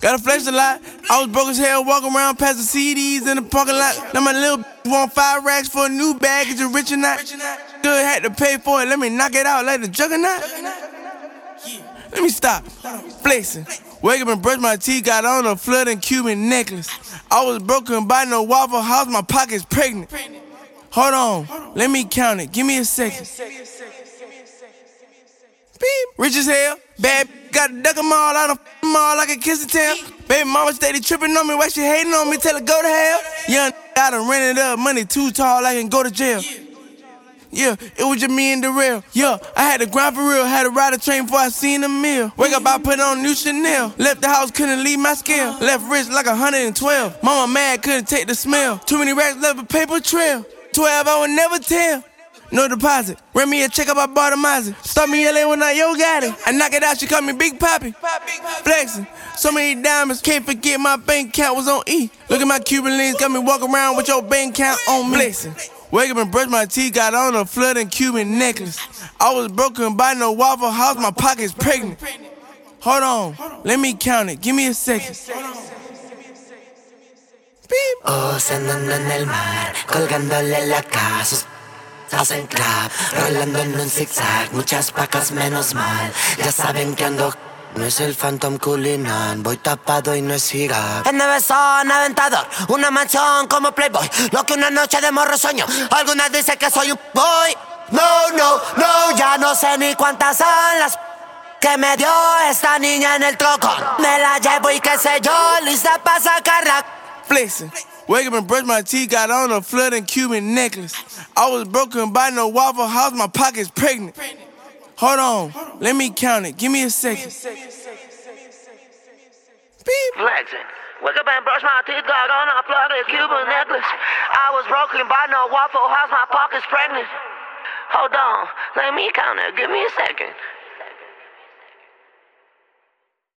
Gotta flex a lot. I was broke as hell, walking around past the CDs in the parking lot. Now my little want 5 racks for a new bag. Is you rich or not? Good, had to pay for it. Let me knock it out like the juggernaut. Let me stop. Flexing. Wake up and brush my teeth. Got on a flooding Cuban necklace. I was broke, couldn't buy no Waffle House. My pocket's pregnant. Hold on. Let me count it. Give me a second. Beep. Rich as hell. Bad. Got to duck them all out of them all. I can kiss the tail. Baby mama steady tripping on me. Why she hating on me? Tell her go to hell. Young I done rented up. Money too tall. I can go to jail. Yeah, it was just me and the real. Yeah, I had to grind for real. Had to ride a train before I seen a meal. Wake up, I put on new Chanel. Left the house, couldn't leave my scale. Left rich like 112. Mama mad, couldn't take the smell. Too many racks left a paper trail. 12, I would never tell. No deposit. Ran me a check up, I bought a Mazda. Start me in LA when I got it. I knock it out, she call me Big Papi. Flexing. So many diamonds, can't forget my bank account was on E. Look at my Cuban links, got me walking around with your bank account on me. Flexing. Wake up and brush my teeth, got on a flooding Cuban necklace. I was broke, couldn't buy no Waffle House, my pocket's pregnant. Hold on, let me count it, give me a second. Beep. Cenando en el mar, colgándole la casa. Hacen clap, rolando en un zigzag. Muchas pacas menos mal, ya saben que ando. No es el Phantom Culinan, voy tapado y no es Irak. En Nevesón, aventador, una mansión como Playboy. Lo que una noche de morro sueño. Algunas dicen que soy un boy. No, ya no sé ni cuántas son las que me dio esta niña en el trocón. Me la llevo y qué sé yo, lista pa' sacarla. Flexing. Wake up and brush my teeth, got on a flooding Cuban necklace. I was broke, couldn't buy no Waffle House, my pocket's pregnant. Hold on, let me count it, give me a second. Beep. Flexing. Wake up and brush my teeth, got on a flooded Cuban necklace. I was broke, couldn't buy no Waffle House, my pocket's pregnant. Hold on, let me count it, give me a second.